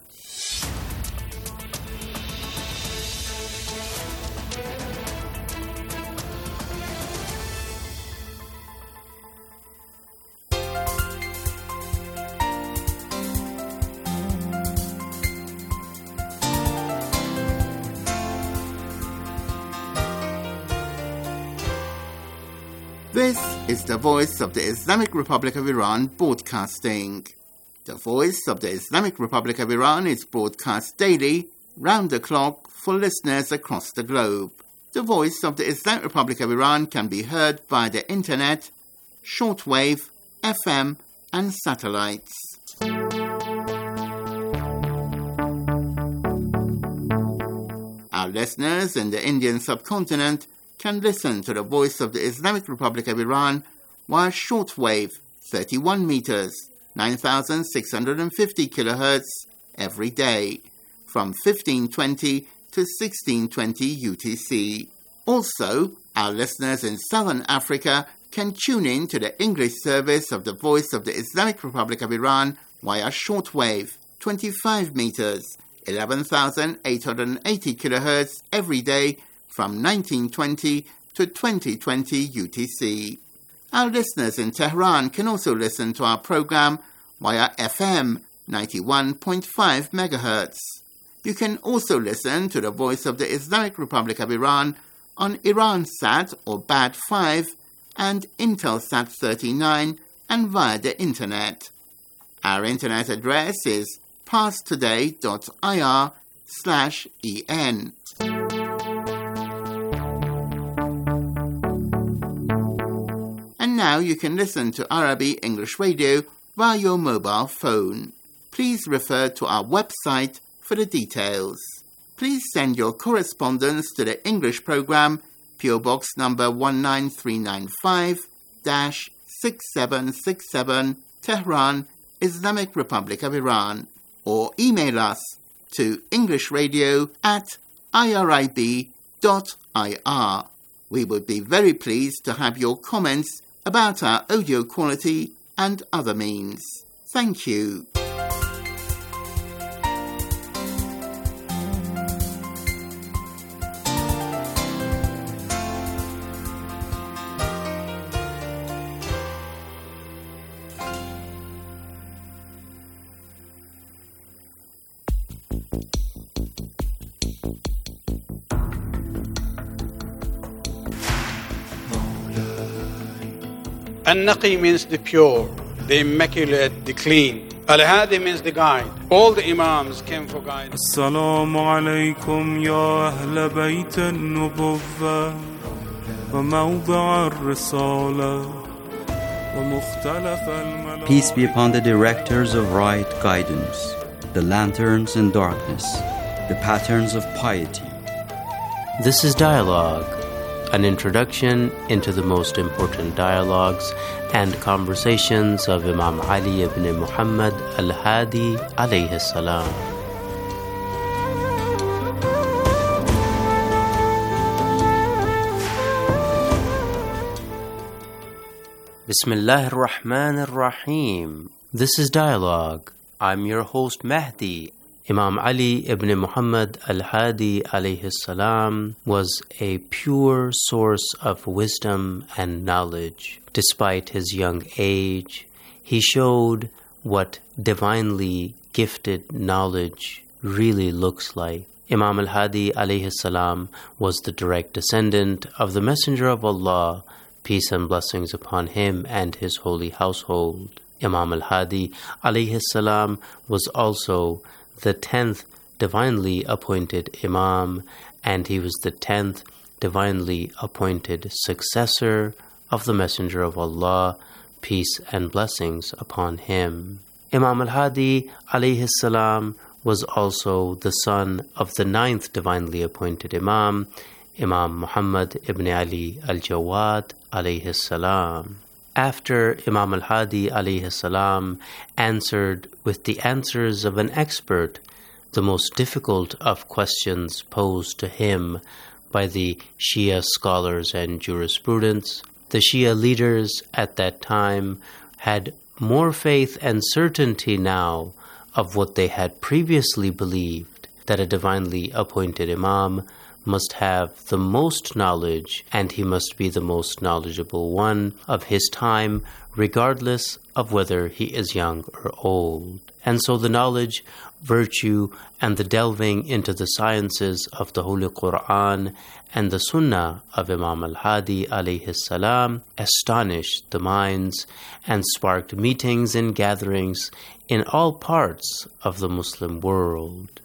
This is the Voice of the Islamic Republic of Iran broadcasting. The Voice of the Islamic Republic of Iran is broadcast daily, round the clock, for listeners across the globe. The Voice of the Islamic Republic of Iran can be heard via the internet, shortwave, F M, and satellites. Our listeners in the Indian subcontinent can listen to the Voice of the Islamic Republic of Iran via shortwave, thirty-one meters, nine thousand six hundred fifty kilohertz, every day, from fifteen twenty to sixteen twenty U T C. Also, our listeners in Southern Africa can tune in to the English service of the Voice of the Islamic Republic of Iran via shortwave, twenty-five meters, eleven thousand eight hundred eighty kilohertz, every day, from nineteen twenty to twenty twenty U T C. Our listeners in Tehran can also listen to our program via F M ninety-one point five megahertz. You can also listen to the Voice of the Islamic Republic of Iran on Iransat or B A D five and Intelsat thirty-nine and via the Internet. Our Internet address is parstoday.ir slash en. And now you can listen to Arabic English Radio via your mobile phone. Please refer to our website for the details. Please send your correspondence to the English program, P O Box number one nine three nine five, six seven six seven, Tehran, Islamic Republic of Iran, or email us to englishradio at irib dot ir. We would be very pleased to have your comments about our audio quality and other means. Thank you. An-Naqi means the pure, the immaculate, the clean. Al-Hadi means the guide. All the Imams came for guidance. Assalamu alaikum ya ahl bayt an-nubuwwah wa mawdi' ar-risala wa mukhtalaf al-malak. Peace be upon the directors of right guidance, the lanterns in darkness, the patterns of piety. This is Dialogue, an introduction into the most important dialogues and conversations of Imam Ali ibn Muhammad al-Hadi alayhi salam. Bismillah ar-Rahman ar-Rahim. This is Dialogue, I'm your host Mahdi. Imam Ali ibn Muhammad al-Hadi alayhi salam was a pure source of wisdom and knowledge. Despite his young age, he showed what divinely gifted knowledge really looks like. Imam al-Hadi alayhi salam was the direct descendant of the Messenger of Allah, peace and blessings upon him and his holy household. Imam al-Hadi alayhi salam was also the tenth divinely appointed Imam, and he was the tenth divinely appointed successor of the Messenger of Allah, peace and blessings upon him. Imam al-Hadi alayhi salam was also the son of the ninth divinely appointed Imam, Imam Muhammad ibn Ali al-Jawad alayhi salam. After Imam al-Hadi alayhi salam answered with the answers of an expert the most difficult of questions posed to him by the Shia scholars and jurisprudents, the Shia leaders at that time had more faith and certainty now of what they had previously believed, that a divinely appointed Imam must have the most knowledge, and he must be the most knowledgeable one of his time, regardless of whether he is young or old. And so the knowledge, virtue, and the delving into the sciences of the Holy Quran and the Sunnah of Imam al-Hadi alayhi salam astonished the minds and sparked meetings and gatherings in all parts of the Muslim world.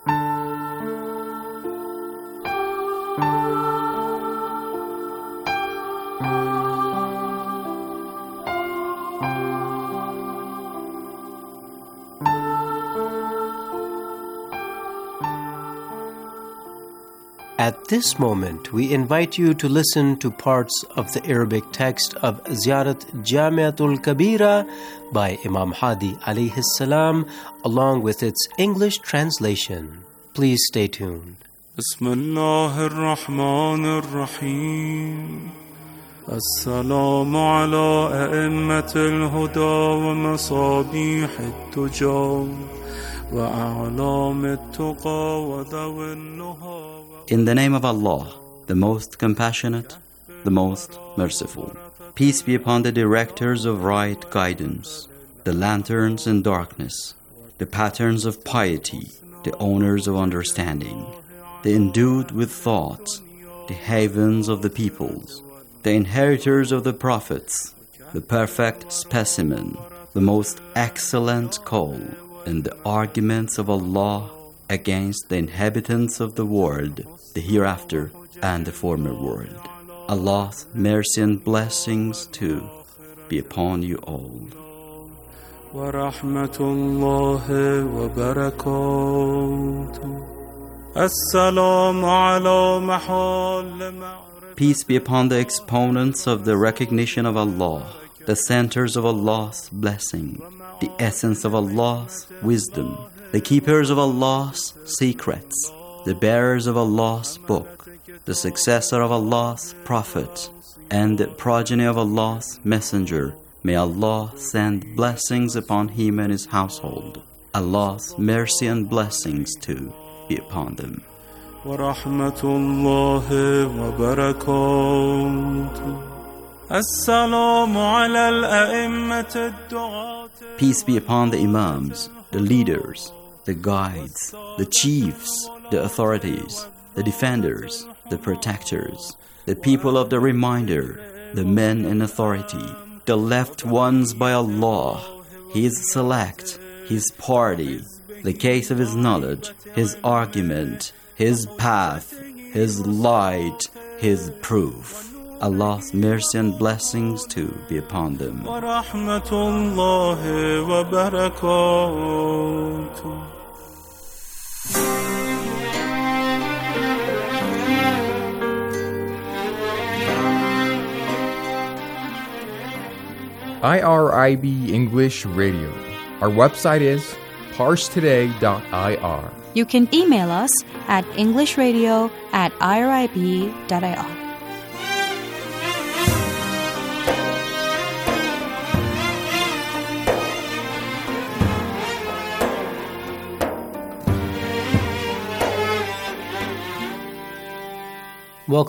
At this moment, we invite you to listen to parts of the Arabic text of Ziyarat Jamiatul Kabira by Imam Hadi alayhi salam, along with its English translation. Please stay tuned. Bismillahir Rahmanir Rahim. السلام على أئمة الهدى ومصابيح التجار وأعلام التقى وذوي النهى. In the name of Allah, the most compassionate, the most merciful. Peace be upon the directors of right guidance, the lanterns in darkness, the patterns of piety, the owners of understanding, the endued with thought, the havens of the peoples, the inheritors of the prophets, the perfect specimen, the most excellent call, and the arguments of Allah against the inhabitants of the world, the hereafter and the former world. Allah's mercy and blessings too be upon you all. ورحمة الله وبركاته. السلام على محل. Peace be upon the exponents of the recognition of Allah, the centers of Allah's blessing, the essence of Allah's wisdom, the keepers of Allah's secrets, the bearers of Allah's book, the successor of Allah's prophet, and the progeny of Allah's messenger. May Allah send blessings upon him and his household. Allah's mercy and blessings too be upon them. ورحمة الله وبركاته. السلام على الأئمة الدعاة. Peace be upon the imams, the leaders, the guides, the chiefs, the authorities, the defenders, the protectors, the people of the reminder, the men in authority, the left ones by Allah, His select, His party, the case of His knowledge, His argument, His path, His light, His proof. Allah's mercy and blessings too be upon them. ورحمة الله وبركاته. I R I B English Radio. Our website is parse today dot I R. You can email us at englishradio at I R I B dot I R.